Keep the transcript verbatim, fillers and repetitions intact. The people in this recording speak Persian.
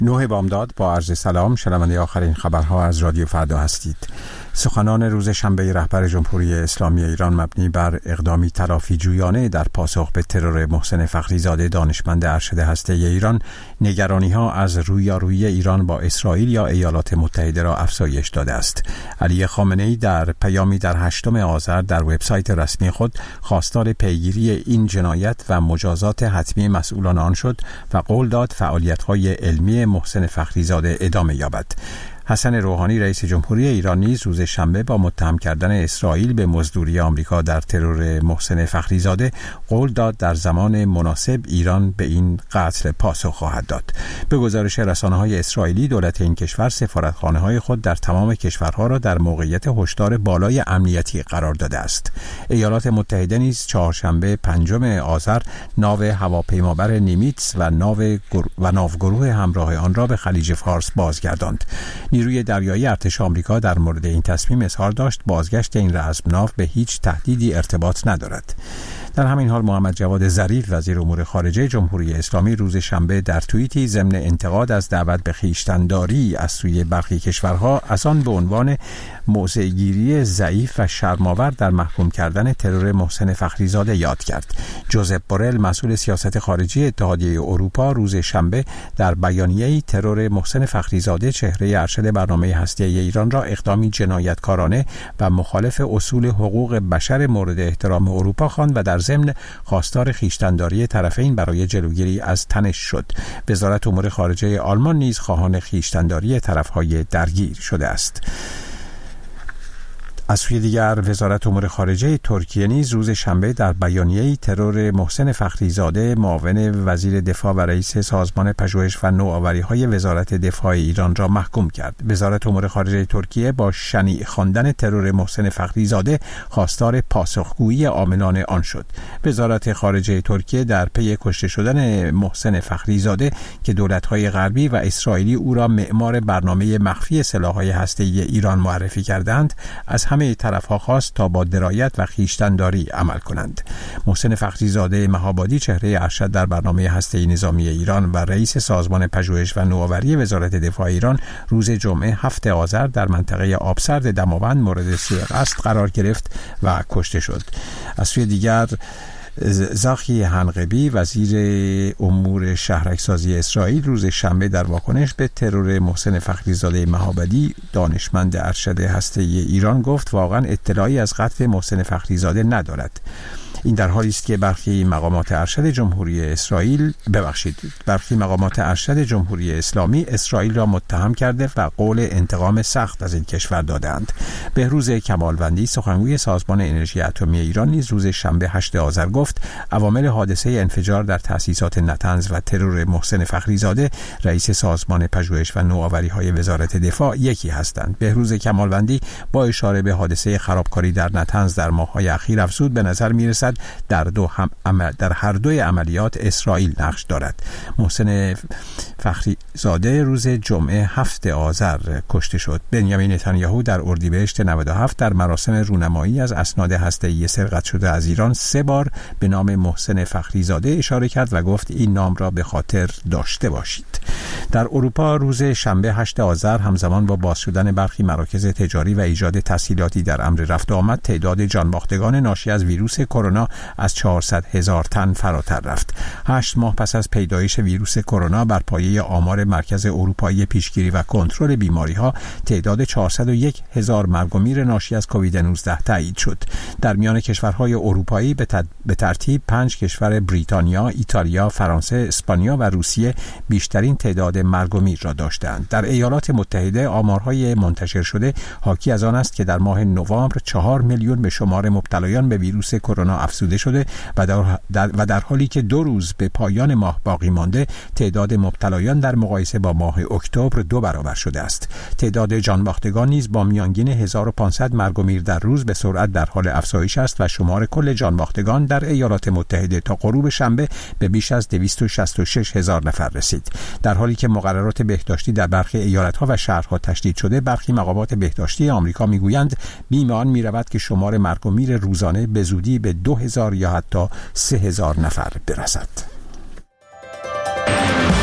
نوح بامداد با عرض سلام، شنونده آخرین خبرها از رادیو فردا هستید. سخنان روز شنبه رهبر جمهوری اسلامی ایران مبنی بر اقدامی تلافی جویانه در پاسخ به ترور محسن فخریزاده دانشمند ارشد هسته‌ای ایران، نگرانی‌ها از رویارویی ایران با اسرائیل یا ایالات متحده را افزایش داده است. علی خامنه‌ای در پیامی در هشتم آذر در وبسایت رسمی خود خواستار پیگیری این جنایت و مجازات حتمی مسئولان آن شد و قول داد فعالیت‌های علمی محسن فخریزاده ادامه یابد. حسن روحانی رئیس جمهوری ایران نیز روز شنبه با متهم کردن اسرائیل به مزدوری آمریکا در ترور محسن فخریزاده قول داد در زمان مناسب ایران به این قتل پاسخ خواهد داد. به گزارش رسانه‌های اسرائیلی، دولت این کشور سفارتخانه‌های خود در تمام کشورها را در موقعیت هشدار بالای امنیتی قرار داده است. ایالات متحده نیز چهارشنبه پنجم آذر ناو هواپیمابر نیمیتس و ناو و ناوگروه همراه آن را به خلیج فارس بازگرداند. نیروی دریایی ارتش آمریکا در مورد این تصمیم اظهار داشت بازگشت این رزمناو به هیچ تهدیدی ارتباط ندارد. در همین حال محمد جواد ظریف وزیر امور خارجه جمهوری اسلامی روز شنبه در توییتی ضمن انتقاد از دعوت به خویشتن‌داری از سوی برخی کشورها از آن به عنوان موضع‌گیری ضعیف و شرم‌آور در محکوم کردن ترور محسن فخریزاده یاد کرد. جوزپ بورل مسئول سیاست خارجی اتحادیه اروپا روز شنبه در بیانیه‌ای ترور محسن فخریزاده چهره ارشد برنامه هسته‌ای ایران را اقدامی جنایتکارانه و مخالف اصول حقوق بشر مورد احترام اروپا خواند و در ضمن خواستار خویشتن‌داری طرفین برای جلوگیری از تنش شد. وزارت امور خارجه آلمان نیز خواهان خویشتن‌داری طرف‌های درگیر شده است. از سوی دیگر وزارت امور خارجه ترکیه نیز روز شنبه در بیانیه‌ای ترور محسن فخریزاده معاون وزیر دفاع و رئیس سازمان پژوهش و نوآوری‌های وزارت دفاع ایران را محکوم کرد. وزارت امور خارجه ترکیه با شنیع خواندن ترور محسن فخریزاده خواستار پاسخگویی عاملان آن شد. وزارت خارجه ترکیه در پی کشته شدن محسن فخریزاده که دولت‌های غربی و اسرائیلی او را معمار برنامه مخفی سلاح‌های هسته‌ای ایران معرفی کردند، از همه طرف‌ها خواست تا با درایت و خویشتن‌داری عمل کنند. محسن فخریزاده مهابادی چهره ارشد در برنامه هسته‌ای نظامی ایران و رئیس سازمان پژوهش و نوآوری وزارت دفاع ایران روز جمعه هفتم آذر در منطقه آبسرد دماوند مورد سوء قصد قرار گرفت و کشته شد. از سوی دیگر زاخی حنقبی وزیر امور شهرک‌سازی اسرائیل روز شنبه در واکنش به ترور محسن فخریزاده مهابادی دانشمند ارشد هسته‌ای ایران گفت واقعا اطلاعی از قتل محسن فخریزاده ندارد. این در حالی است که برخی مقامات ارشد جمهوری اسرائیل ببخشید برخی مقامات ارشد جمهوری اسلامی اسرائیل را متهم کرده و قول انتقام سخت از این کشور دادند. بهروز کمالوندی سخنگوی سازمان انرژی اتمی ایران نیز روز شنبه هشتم آذر گفت عوامل حادثه انفجار در تأسیسات نطنز و ترور محسن فخریزاده رئیس سازمان پژوهش و نوآوری‌های وزارت دفاع یکی هستند. بهروز کمالوندی با اشاره به حادثه خرابکاری در نطنز در ماه‌های اخیر افزود به نظر می‌رسد در دو هم عمل در هر دوی عملیات اسرائیل نقش دارد. محسن فخریزاده روز جمعه هفتم آذر کشته شد. بنیامین نتانیاهو در اردیبهشت نود و هفت در مراسم رونمایی از اسناد هسته‌ای سرقت شده از ایران سه بار به نام محسن فخریزاده اشاره کرد و گفت این نام را به خاطر داشته باشید. در اروپا روز شنبه هشتم آذر همزمان با باز شدن برخی مراکز تجاری و ایجاد تسهیلاتی در امر رفت و آمد، تعداد جانباختگان ناشی از ویروس کرونا از چهارصد هزار تن فراتر رفت. هشت ماه پس از پیدایش ویروس کرونا بر پایه آمار مرکز اروپایی پیشگیری و کنترل بیماری‌ها تعداد چهارصد و یک هزار مرگ و میر ناشی از کووید نوزده تایید شد. در میان کشورهای اروپایی به, تد... به ترتیب پنج کشور بریتانیا، ایتالیا، فرانسه، اسپانیا و روسیه بیشترین تعداد مرگ و میر را داشتند. در ایالات متحده آمارهای منتشر شده حاکی از آن است که در ماه نوامبر چهار میلیون به شمار مبتلایان به ویروس کرونا افزوده شده و در, در و در حالی که دو روز به پایان ماه باقی مانده تعداد مبتلایان در مقایسه با ماه اکتبر دو برابر شده است. تعداد جانباختگان نیز با میانگین هزار و پانصد مرگ و میر در روز به سرعت در حال افزایش است و شمار کل جانباختگان در ایالات متحده تا غروب شنبه به بیش از دویست و شصت و شش هزار نفر رسید. در حالی که مقررات بهداشتی در برخی ایالت‌ها و شهرها تشدید شده، برخی مقامات بهداشتی آمریکا میگویند بیم آن می‌رود که شمار مرگ و میر روزانه به زودی به دو هزار یا حتی سه هزار نفر برسد.